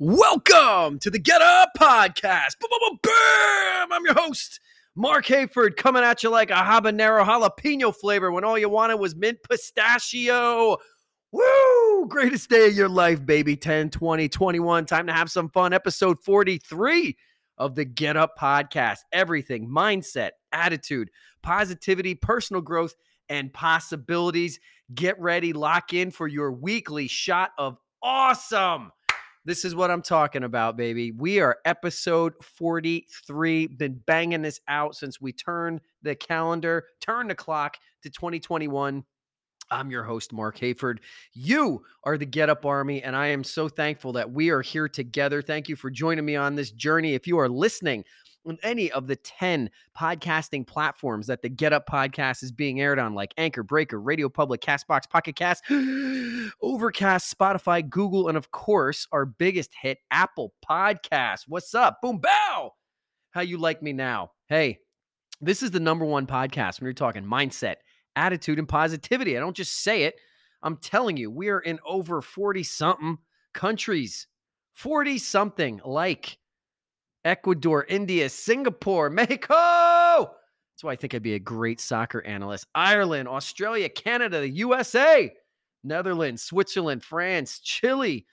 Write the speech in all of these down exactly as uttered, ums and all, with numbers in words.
Welcome to the Get Up Podcast. Bam! I'm your host, Mark Hayford, coming at you like a habanero jalapeno flavor when all you wanted was mint pistachio. Woo! Greatest day of your life, baby. ten, twenty, twenty-one. Time to have some fun. Episode forty-three of the Get Up Podcast. Everything, mindset, attitude, positivity, personal growth, and possibilities. Get ready, lock in for your weekly shot of awesome. This is what I'm talking about, baby. We are episode forty-three. Been banging this out since we turned the calendar, turned the clock to twenty twenty-one. I'm your host, Mark Hayford. You are the Get Up Army, and I am so thankful that we are here together. Thank you for joining me on this journey. If you are listening on any of the ten podcasting platforms that the Get Up Podcast is being aired on, like Anchor, Breaker, Radio Public, CastBox, Pocket Cast, Overcast, Spotify, Google, and of course, our biggest hit, Apple Podcasts. What's up? Boom, bow! How you like me now? Hey, this is the number one podcast when you're talking mindset, attitude, and positivity. I don't just say it. I'm telling you, we are in over forty-something countries. forty-something like Ecuador, India, Singapore, Mexico. That's why I think I'd be a great soccer analyst. Ireland, Australia, Canada, the U S A, Netherlands, Switzerland, France, Chile,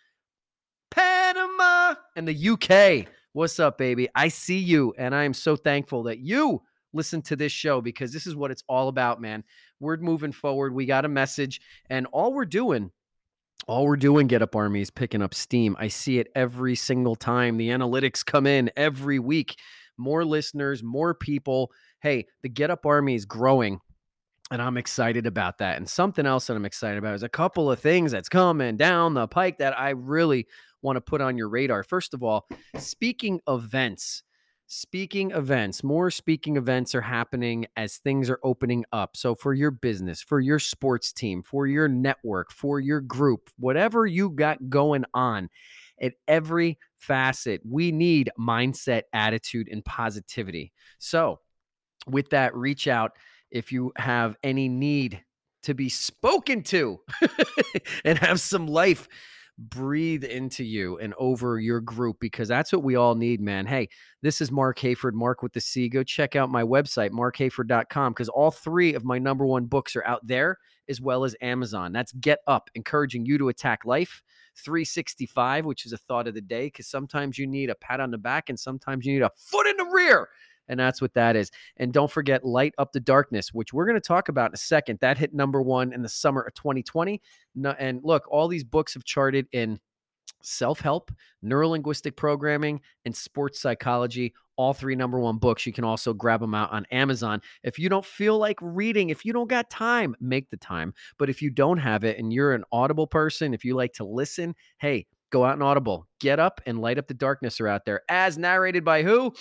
Panama, and the U K. What's up, baby? I see you, and I am so thankful that you listen to this show because this is what it's all about, man. We're moving forward. We got a message, and all we're doing All we're doing, Get Up Army, is picking up steam. I see it every single time. The analytics come in every week. More listeners, more people. Hey, the Get Up Army is growing, and I'm excited about that. And something else that I'm excited about is a couple of things that's coming down the pike that I really want to put on your radar. First of all, speaking events. Speaking events, more speaking events are happening as things are opening up. So for your business, for your sports team, for your network, for your group, whatever you got going on at every facet, we need mindset, attitude, and positivity. So with that, reach out if you have any need to be spoken to and have some life breathe into you and over your group, because that's what we all need, man. Hey, this is Mark Hayford, Mark with the C. Go check out my website, mark hayford dot com, because all three of my number one books are out there as well as Amazon. That's Get Up, encouraging you to attack life. three sixty-five, which is a thought of the day, because sometimes you need a pat on the back and sometimes you need a foot in the rear. And that's what that is. And don't forget Light Up the Darkness, which we're going to talk about in a second. That hit number one in the summer of twenty twenty. And look, all these books have charted in self-help, neurolinguistic programming, and sports psychology. All three number one books. You can also grab them out on Amazon. If you don't feel like reading, if you don't got time, make the time. But if you don't have it and you're an Audible person, if you like to listen, hey, go out and Audible. Get Up and Light Up the Darkness are out there. As narrated by who?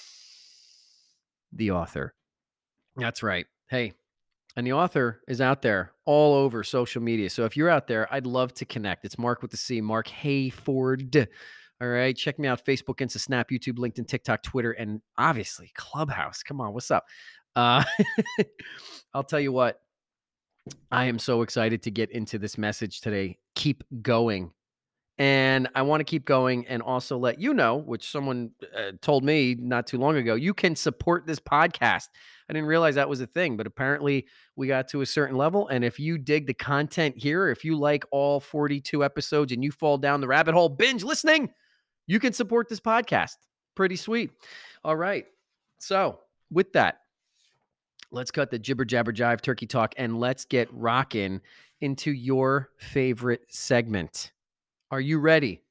The author. That's right. Hey, and the author is out there all over social media. So if you're out there, I'd love to connect. It's Mark with the C, Mark Hayford. All right. Check me out. Facebook, Insta, Snap, YouTube, LinkedIn, TikTok, Twitter, and obviously Clubhouse. Come on. What's up? Uh, I'll tell you what. I am so excited to get into this message today. Keep going. And I want to keep going and also let you know, which someone uh, told me not too long ago, you can support this podcast. I didn't realize that was a thing, but apparently we got to a certain level. And if you dig the content here, if you like all forty-two episodes and you fall down the rabbit hole binge listening, you can support this podcast. Pretty sweet. All right. So with that, let's cut the jibber jabber jive turkey talk and let's get rocking into your favorite segment. Are you ready?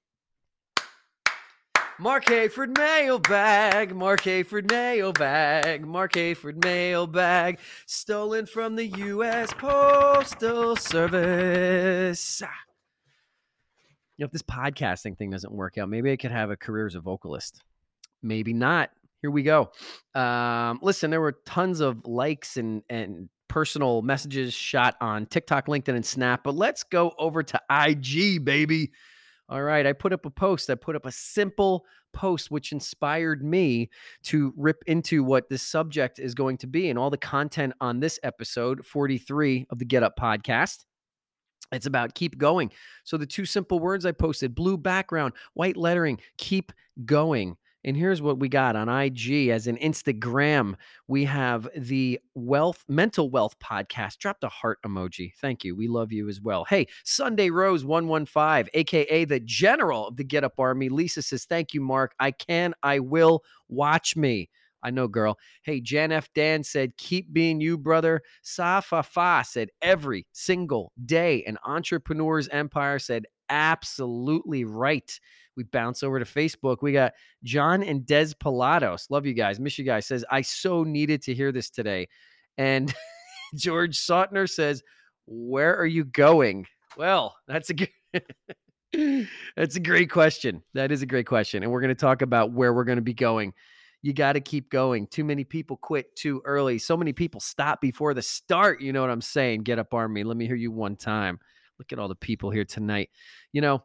Mark Hayford mailbag, Mark Hayford mailbag, Mark Hayford mailbag, stolen from the U S Postal Service. You know, if this podcasting thing doesn't work out, maybe I could have a career as a vocalist. Maybe not. Here we go. Um, listen, there were tons of likes and, and personal messages shot on TikTok, LinkedIn, and Snap, but let's go over to I G, baby. All right, I put up a post. I put up a simple post which inspired me to rip into what this subject is going to be and all the content on this episode forty-three of the Get Up Podcast. It's about keep going. So the two simple words I posted, blue background, white lettering, keep going. And here's what we got on I G as an Instagram. We have the Wealth Mental Wealth Podcast. Drop the heart emoji. Thank you. We love you as well. Hey, Sunday Rose one one five, aka the general of the Get Up Army. Lisa says, thank you, Mark. I can, I will. Watch me. I know, girl. Hey, Jan F. Dan said, keep being you, brother. Safa Fa said, every single day. An entrepreneur's empire said, absolutely right. We bounce over to Facebook. We got John and Des Pilatos. Love you guys. Miss you guys. Says, I so needed to hear this today. And George Sautner says, where are you going? Well, that's a good... that's a great question. That is a great question. And we're going to talk about where we're going to be going. You got to keep going. Too many people quit too early. So many people stop before the start. You know what I'm saying? Get Up Army. Let me hear you one time. Look at all the people here tonight. You know,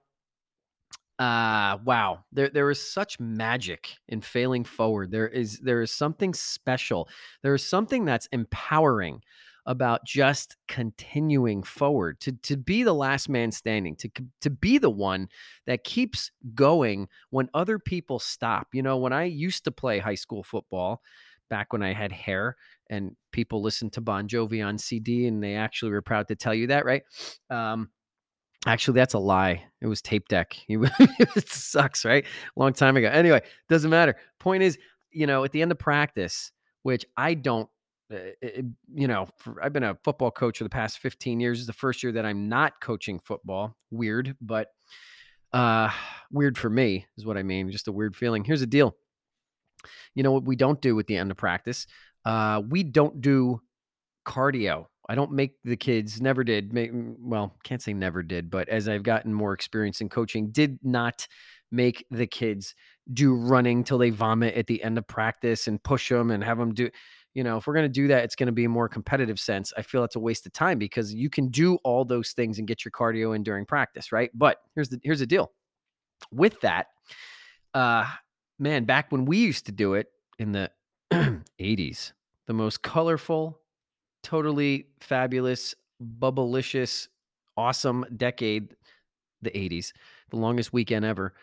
uh, wow. There, there is such magic in failing forward. There is, there is something special. There is something that's empowering about just continuing forward, to, to be the last man standing, to, to be the one that keeps going when other people stop. You know, when I used to play high school football, back when I had hair, and people listened to Bon Jovi on C D, and they actually were proud to tell you that, right? Um, Actually, that's a lie. It was tape deck. It sucks, right? Long time ago. Anyway, doesn't matter. Point is, you know, at the end of practice, which I don't, uh, it, you know, for, I've been a football coach for the past fifteen years. This is the first year that I'm not coaching football. Weird, but uh, weird for me is what I mean. Just a weird feeling. Here's the deal. You know what we don't do at the end of practice? Uh, we don't do cardio. I don't make the kids, never did. Make, well, can't say never did, but as I've gotten more experience in coaching, did not make the kids do running till they vomit at the end of practice and push them and have them do, you know, if we're going to do that, it's going to be a more competitive sense. I feel it's a waste of time because you can do all those things and get your cardio in during practice, right? But here's the, here's the deal with that. Uh, man, back when we used to do it in the eighties, the most colorful, totally fabulous, bubblicious, awesome decade, the eighties, the longest weekend ever.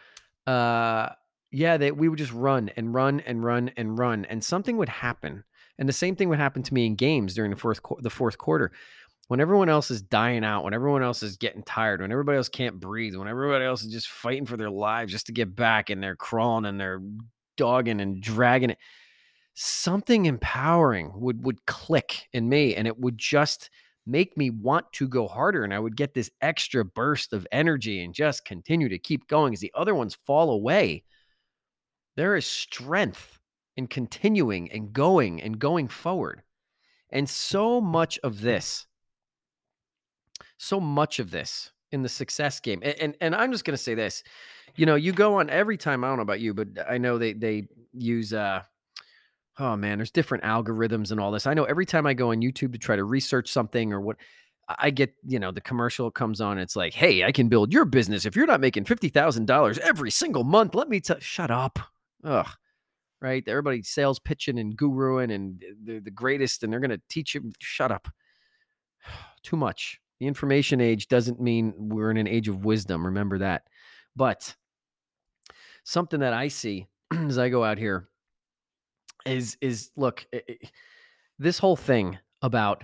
Uh, yeah, they, we would just run and run and run and run, and something would happen. And the same thing would happen to me in games during the fourth, the fourth quarter. When everyone else is dying out, when everyone else is getting tired, when everybody else can't breathe, when everybody else is just fighting for their lives just to get back, and they're crawling and they're dogging and dragging it, something empowering would would click in me, and it would just make me want to go harder, and I would get this extra burst of energy and just continue to keep going as the other ones fall away. There is strength in continuing and going and going forward. And so much of this, so much of this in the success game, and and, and I'm just going to say this, you know, you go on every time, I don't know about you, but I know they they use uh oh man, there's different algorithms and all this. I know every time I go on YouTube to try to research something or what, I get, you know, the commercial comes on. It's like, hey, I can build your business if you're not making fifty thousand dollars every single month. Let me tell, shut up. Ugh. Right. Everybody's sales pitching and guruing and they're the greatest and they're going to teach you. Shut up. Too much. The information age doesn't mean we're in an age of wisdom. Remember that. But something that I see as I go out here is, is look, it, it, this whole thing about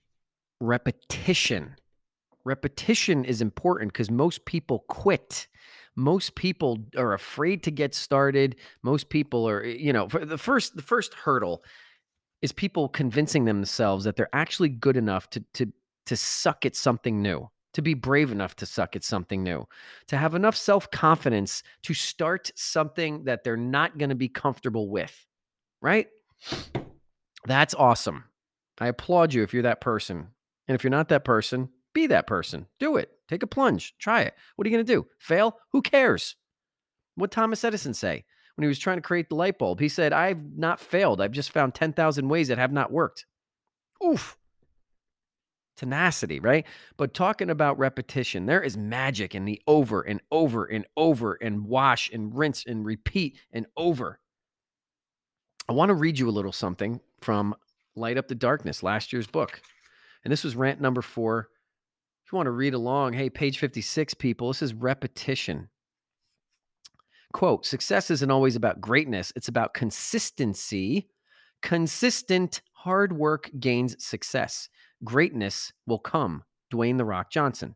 repetition, repetition is important because most people quit. Most people are afraid to get started. Most people are, you know, for the first, the first hurdle is people convincing themselves that they're actually good enough to, to, to suck at something new, to be brave enough to suck at something new, to have enough self-confidence to start something that they're not going to be comfortable with. Right? That's awesome. I applaud you if you're that person. And if you're not that person, be that person. Do it. Take a plunge. Try it. What are you going to do? Fail? Who cares? What Thomas Edison say when he was trying to create the light bulb? He said, I've not failed. I've just found ten thousand ways that have not worked. Oof. Tenacity, right? But talking about repetition, there is magic in the over and over and over and wash and rinse and repeat and over. I want to read you a little something from Light Up the Darkness, last year's book. And this was rant number four If you want to read along, hey, page fifty-six, people, this is repetition. Quote, success isn't always about greatness. It's about consistency. Consistent hard work gains success. Greatness will come. Dwayne "The Rock" Johnson.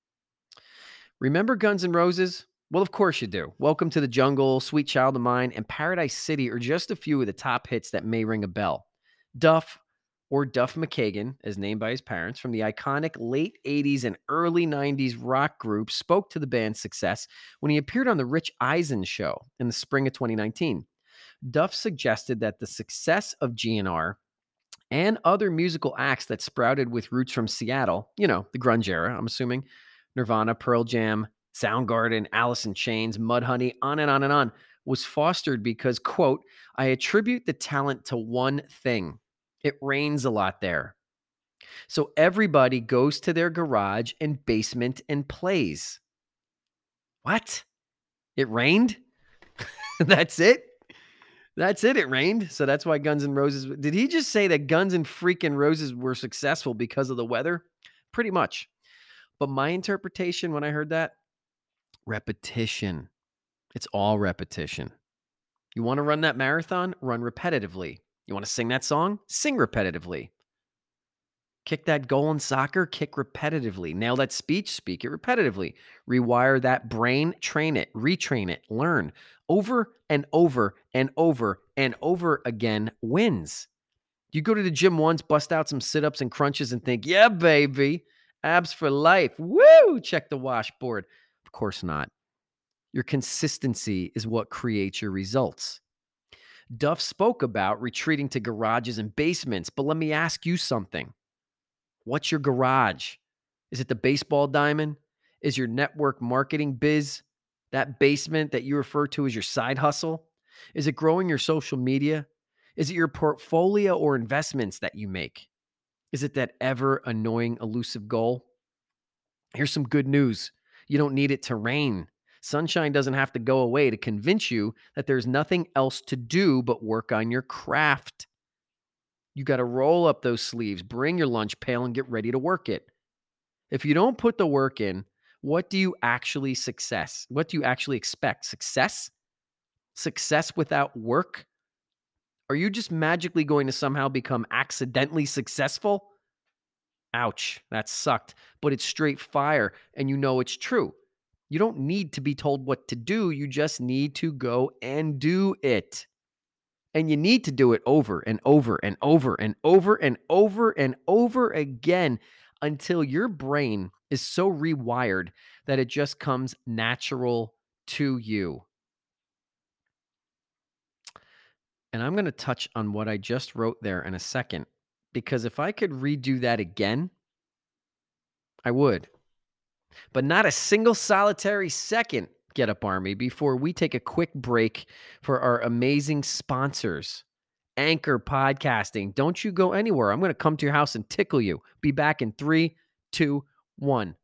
Remember Guns N' Roses? Well, of course you do. Welcome to the Jungle, Sweet Child of Mine, and Paradise City are just a few of the top hits that may ring a bell. Duff, or Duff McKagan, as named by his parents, from the iconic late eighties and early nineties rock group, spoke to the band's success when he appeared on The Rich Eisen Show in the spring of twenty nineteen. Duff suggested that the success of G N R and other musical acts that sprouted with roots from Seattle, you know, the grunge era, I'm assuming, Nirvana, Pearl Jam, Soundgarden, Alice in Chains, Mudhoney, on and on and on, was fostered because, quote, I attribute the talent to one thing. It rains a lot there. So everybody goes to their garage and basement and plays. What? It rained? That's it? That's it. It rained. So that's why Guns N' Roses. Did he just say that Guns N' freaking Roses were successful because of the weather? Pretty much. But my interpretation when I heard that, repetition. It's all repetition. You want to run that marathon? Run repetitively. You want to sing that song? Sing repetitively. Kick that goal in soccer? Kick repetitively. Nail that speech? Speak it repetitively. Rewire that brain? Train it. Retrain it. Learn. Over and over and over and over again wins. You go to the gym once, bust out some sit-ups and crunches and think, yeah, baby, abs for life. Woo! Check the washboard. Of course not. Your consistency is what creates your results. Duff spoke about retreating to garages and basements, but let me ask you something. What's your garage? Is it the baseball diamond? Is your network marketing biz? That basement that you refer to as your side hustle? Is it growing your social media? Is it your portfolio or investments that you make? Is it that ever annoying, elusive goal? Here's some good news. You don't need it to rain. Sunshine doesn't have to go away to convince you that there's nothing else to do but work on your craft. You got to roll up those sleeves, bring your lunch pail, and get ready to work it. If you don't put the work in, what do you actually success? What do you actually expect? Success? Success without work? Are you just magically going to somehow become accidentally successful? Ouch, that sucked, but it's straight fire, and you know it's true. You don't need to be told what to do. You just need to go and do it. And you need to do it over and over and over and over and over and over again until your brain is so rewired that it just comes natural to you. And I'm going to touch on what I just wrote there in a second, because if I could redo that again, I would. But not a single solitary second, Get Up Army, before we take a quick break for our amazing sponsors. Anchor Podcasting. Don't you go anywhere. I'm going to come to your house and tickle you. Be back in three, two, one.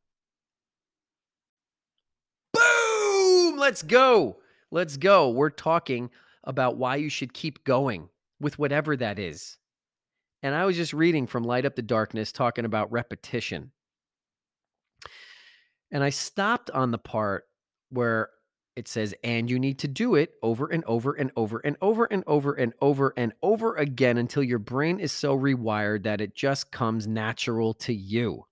Boom! Let's go. Let's go. We're talking about why you should keep going with whatever that is. And I was just reading from Light Up the Darkness talking about repetition. And I stopped on the part where it says, and you need to do it over and over and over and over and over and over and over again until your brain is so rewired that it just comes natural to you.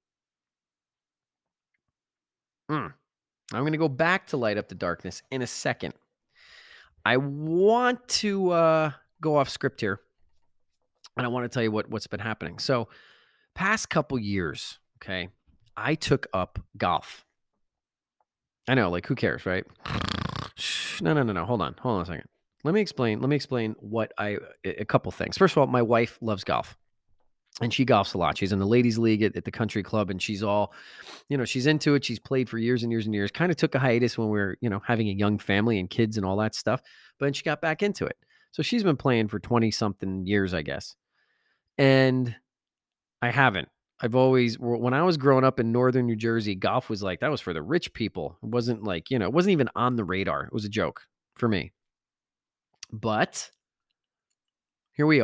Mm. I'm going to go back to Light Up the Darkness in a second. I want to uh, go off script here, and I want to tell you what, what's been happening. So past couple years, okay, I took up golf. I know, like, who cares, right? No, no, no, no. Hold on. Hold on a second. Let me explain. Let me explain what I, a couple things. First of all, my wife loves golf. And she golfs a lot. She's in the ladies' league at, at the country club, and she's all, you know, she's into it. She's played for years and years and years. Kind of took a hiatus when we were, you know, having a young family and kids and all that stuff. But then she got back into it. So she's been playing for twenty-something years, I guess. And I haven't. I've always, when I was growing up in northern New Jersey, golf was like, that was for the rich people. It wasn't like, you know, it wasn't even on the radar. It was a joke for me. But here we are.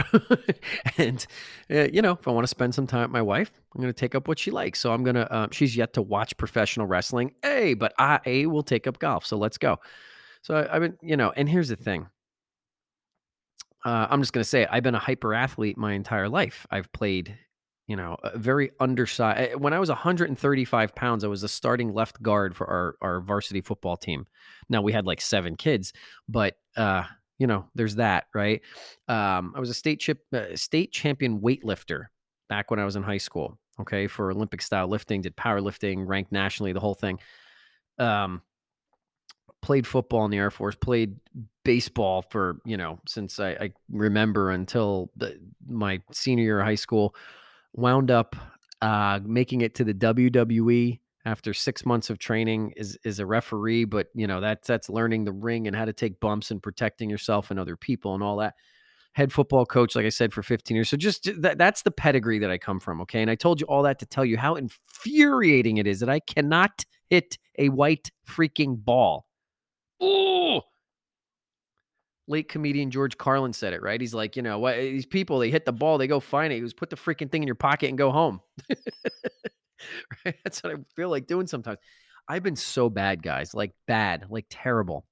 and uh, you know, if I want to spend some time with my wife, I'm going to take up what she likes. So I'm going to. Uh, she's yet to watch professional wrestling. Hey, but I a will take up golf. So let's go. So I, I've been, you know, and here's the thing. Uh, I'm just going to say it. I've been a hyper athlete my entire life. I've played, you know, a very undersized. When I was one hundred thirty-five pounds, I was the starting left guard for our our varsity football team. Now we had like seven kids, but uh, you know, there's that, right? Um, I was a state chip uh, state champion weightlifter back when I was in high school. Okay, for Olympic style lifting, did powerlifting, ranked nationally, the whole thing. Um, Played football in the Air Force, played baseball for, you know, since I, I remember until the, my senior year of high school. Wound up uh, making it to the W W E after six months of training is is a referee, but you know that's that's learning the ring and how to take bumps and protecting yourself and other people and all that. Head football coach, like I said, for fifteen years. So just that, that's the pedigree that I come from. Okay, and I told you all that to tell you how infuriating it is that I cannot hit a white freaking ball. Oh, late comedian George Carlin said it, right? He's like, you know, what these people, they hit the ball, they go find it. He goes, put the freaking thing in your pocket and go home. Right? That's what I feel like doing sometimes. I've been so bad, guys, like bad, like terrible.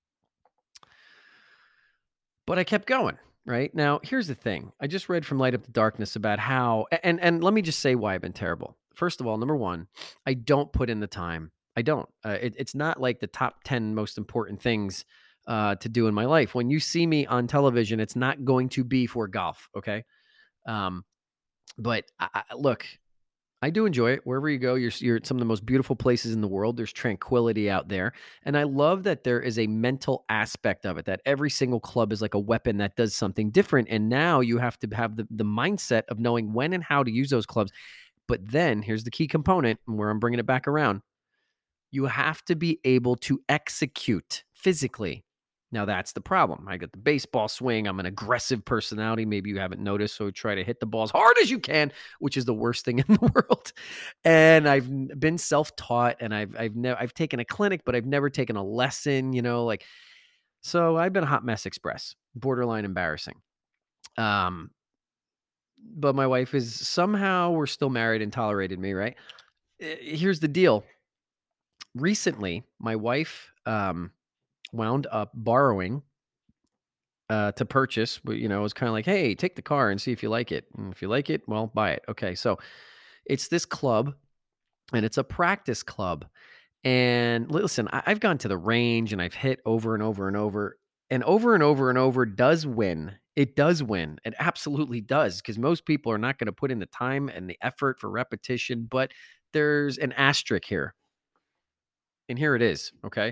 But I kept going, right? Now, here's the thing. I just read from Light Up the Darkness about how, and and let me just say why I've been terrible. First of all, number one, I don't put in the time. I don't. Uh, it, it's not like the top ten most important things uh, to do in my life. When you see me on television, it's not going to be for golf, okay? Um, but I, I, look, I do enjoy it. Wherever you go, you're you're at some of the most beautiful places in the world. There's tranquility out there. And I love that there is a mental aspect of it, that every single club is like a weapon that does something different. And now you have to have the, the mindset of knowing when and how to use those clubs. But then here's the key component, and where I'm bringing it back around. You have to be able to execute physically. Now that's the problem. I got the baseball swing. I'm an aggressive personality. Maybe you haven't noticed. So try to hit the ball as hard as you can, which is the worst thing in the world. And I've been self-taught, and I've I've never I've taken a clinic, but I've never taken a lesson, you know, like so I've been a hot mess express, borderline embarrassing. Um, but my wife is somehow we're still married and tolerated me, right? Eh, Here's the deal. Recently, my wife um wound up borrowing uh, to purchase. But, you know, it was kind of like, hey, take the car and see if you like it. And if you like it, well, buy it. Okay. So it's this club, and it's a practice club. And listen, I, I've gone to the range and I've hit over and over and over and over and over and over does win. It does win. It absolutely does, because most people are not going to put in the time and the effort for repetition. But there's an asterisk here. And here it is. Okay.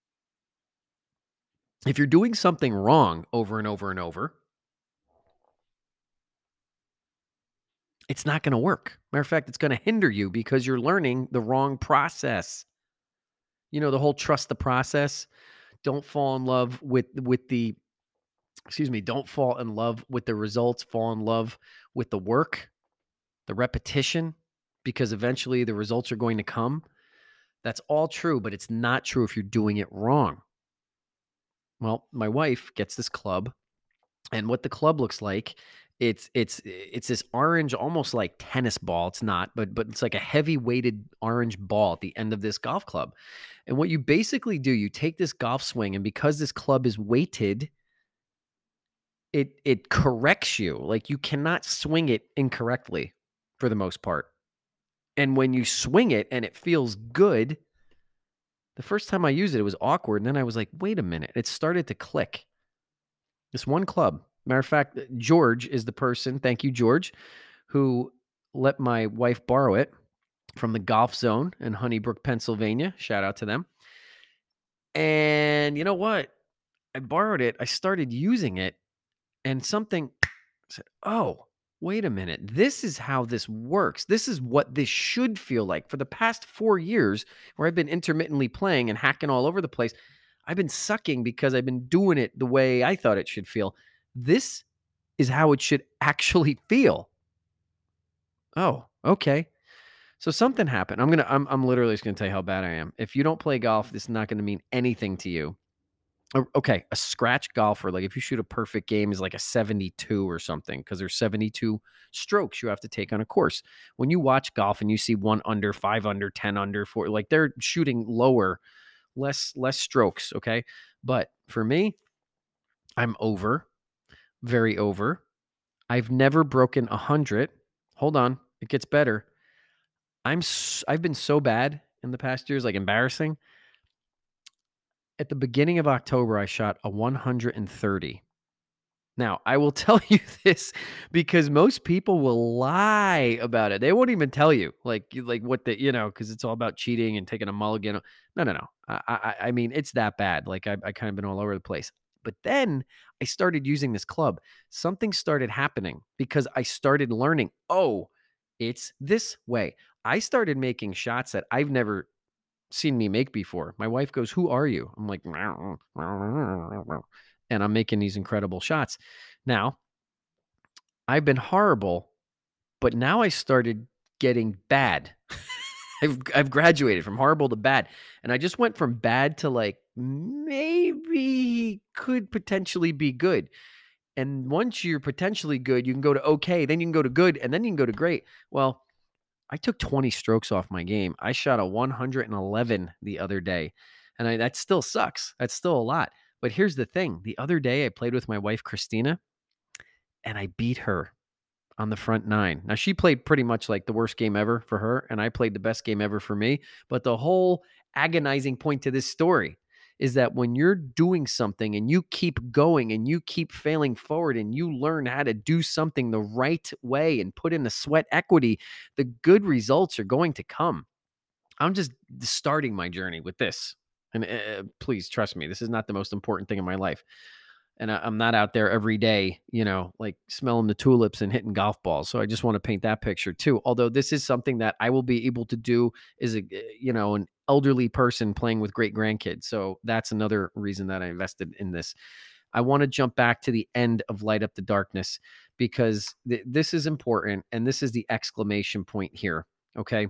If you're doing something wrong over and over and over, it's not going to work. Matter of fact, it's going to hinder you because you're learning the wrong process. You know, the whole trust the process. Don't fall in love with with the excuse me, don't fall in love with the results, fall in love with the work, the repetition, because eventually the results are going to come. That's all true, but it's not true if you're doing it wrong. Well, my wife gets this club, and what the club looks like, it's it's it's this orange, almost like tennis ball. It's not, but but it's like a heavy weighted orange ball at the end of this golf club. And what you basically do, you take this golf swing, and because this club is weighted, it it corrects you. Like, you cannot swing it incorrectly for the most part. And when you swing it and it feels good, the first time I used it, it was awkward. And then I was like, wait a minute, it started to click. This one club. Matter of fact, George is the person, thank you, George, who let my wife borrow it from the Golf Zone in Honeybrook, Pennsylvania. Shout out to them. And you know what? I borrowed it. I started using it, and something said, oh, wait a minute. This is how this works. This is what this should feel like. For the past four years, where I've been intermittently playing and hacking all over the place, I've been sucking because I've been doing it the way I thought it should feel. This is how it should actually feel. Oh, okay. So something happened. I'm gonna. I'm. I'm literally just gonna tell you how bad I am. If you don't play golf, this is not gonna mean anything to you. o- okay, a scratch golfer, like if you shoot a perfect game, is like a seventy-two or something because there's seventy-two strokes you have to take on a course. When you watch golf and you see one under, five under, ten under, four, like they're shooting lower, less less strokes, okay? But for me, I'm over, very over. I've never broken a hundred. Hold on, it gets better. I'm s- I've been so bad in the past years, like embarrassing. At the beginning of October, I shot a one hundred thirty. Now, I will tell you this because most people will lie about it. They won't even tell you, like, you- like what the, you know, because it's all about cheating and taking a mulligan. No, no, no. I, I, I mean, it's that bad. Like, I, I kind of been all over the place. But then I started using this club. Something started happening because I started learning. Oh, it's this way. I started making shots that I've never seen me make before. My wife goes, "Who are you?" I'm like, and I'm making these incredible shots. Now, I've been horrible, but now I started getting bad. I've I've graduated from horrible to bad. And I just went from bad to like maybe could potentially be good. And once you're potentially good, you can go to okay, then you can go to good, and then you can go to great. Well, I took twenty strokes off my game. I shot a one hundred eleven the other day. And I, that still sucks. That's still a lot. But here's the thing. The other day I played with my wife Christina and I beat her on the front nine. Now she played pretty much like the worst game ever for her and I played the best game ever for me. But the whole agonizing point to this story is that when you're doing something and you keep going and you keep failing forward and you learn how to do something the right way and put in the sweat equity, the good results are going to come. I'm just starting my journey with this. And uh, please trust me, this is not the most important thing in my life. And I, I'm not out there every day, you know, like smelling the tulips and hitting golf balls. So I just want to paint that picture too. Although this is something that I will be able to do as a, eh, you know, an elderly person playing with great grandkids. So that's another reason that I invested in this. I want to jump back to the end of Light Up the Darkness because th- this is important. And this is the exclamation point here. Okay.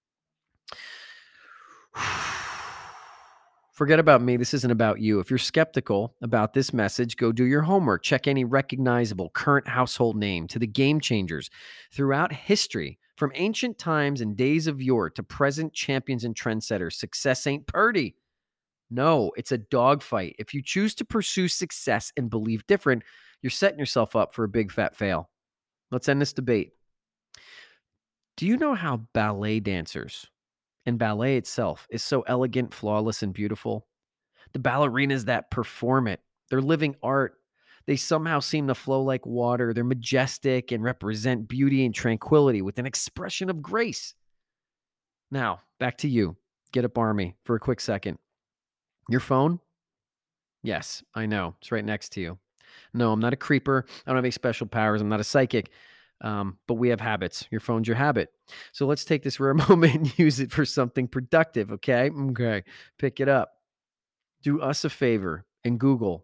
Forget about me. This isn't about you. If you're skeptical about this message, go do your homework. Check any recognizable current household name to the game changers throughout history, from ancient times and days of yore to present champions and trendsetters. Success ain't purdy. No, it's a dogfight. If you choose to pursue success and believe different, you're setting yourself up for a big fat fail. Let's end this debate. Do you know how ballet dancers and ballet itself is so elegant, flawless, and beautiful? The ballerinas that perform it, they're living art. They somehow seem to flow like water. They're majestic and represent beauty and tranquility with an expression of grace. Now, back to you. Get up, Army, for a quick second. Your phone? Yes, I know. It's right next to you. No, I'm not a creeper. I don't have any special powers. I'm not a psychic. Um, but we have habits. Your phone's your habit. So let's take this rare moment and use it for something productive, okay? Okay. Pick it up. Do us a favor and Google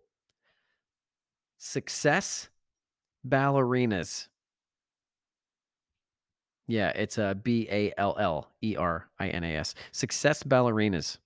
success ballerinas. Yeah, it's a B A L L E R I N A S. Success ballerinas.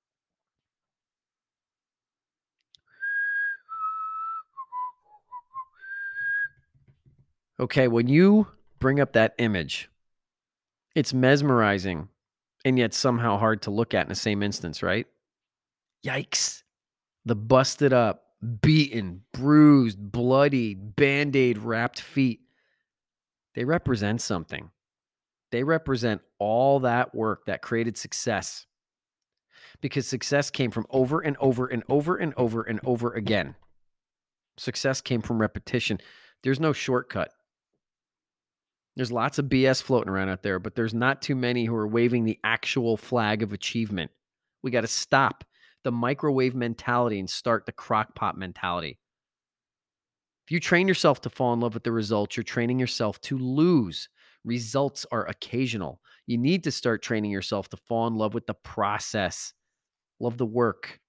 Okay, when you bring up that image, it's mesmerizing and yet somehow hard to look at in the same instance, right? Yikes. The busted up, beaten, bruised, bloody, band aid wrapped feet, they represent something. They represent all that work that created success because success came from over and over and over and over and over again. Success came from repetition. There's no shortcut. There's lots of B S floating around out there, but there's not too many who are waving the actual flag of achievement. We got to stop the microwave mentality and start the crock pot mentality. If you train yourself to fall in love with the results, you're training yourself to lose. Results are occasional. You need to start training yourself to fall in love with the process. Love the work.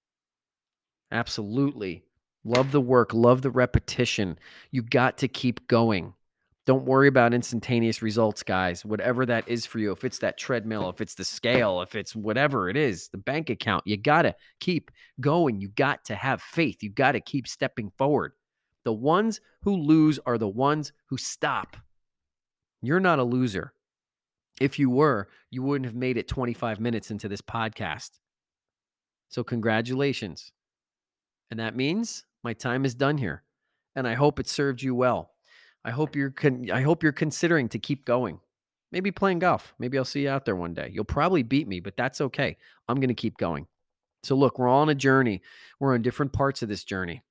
Absolutely. Love the work. Love the repetition. You got to keep going. Don't worry about instantaneous results, guys. Whatever that is for you, if it's that treadmill, if it's the scale, if it's whatever it is, the bank account, you got to keep going. You got to have faith. You got to keep stepping forward. The ones who lose are the ones who stop. You're not a loser. If you were, you wouldn't have made it twenty-five minutes into this podcast. So congratulations. And that means my time is done here. And I hope it served you well. I hope you're con- I hope you're considering to keep going. Maybe playing golf. Maybe I'll see you out there one day. You'll probably beat me, but that's okay. I'm going to keep going. So look, we're all on a journey. We're on different parts of this journey.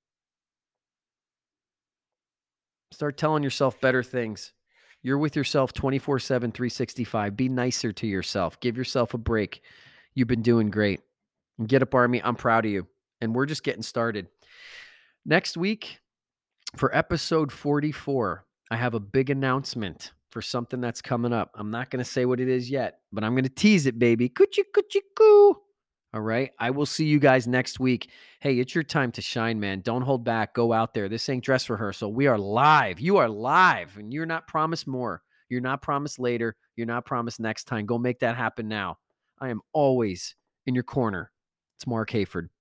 Start telling yourself better things. You're with yourself twenty-four seven, three sixty-five. Be nicer to yourself. Give yourself a break. You've been doing great. And Get Up Army, I'm proud of you. And we're just getting started. Next week, for episode forty-four, I have a big announcement for something that's coming up. I'm not going to say what it is yet, but I'm going to tease it, baby. Coochie coochie coo. All right. I will see you guys next week. Hey, it's your time to shine, man. Don't hold back. Go out there. This ain't dress rehearsal. We are live. You are live, and you're not promised more. You're not promised later. You're not promised next time. Go make that happen now. I am always in your corner. It's Mark Hayford.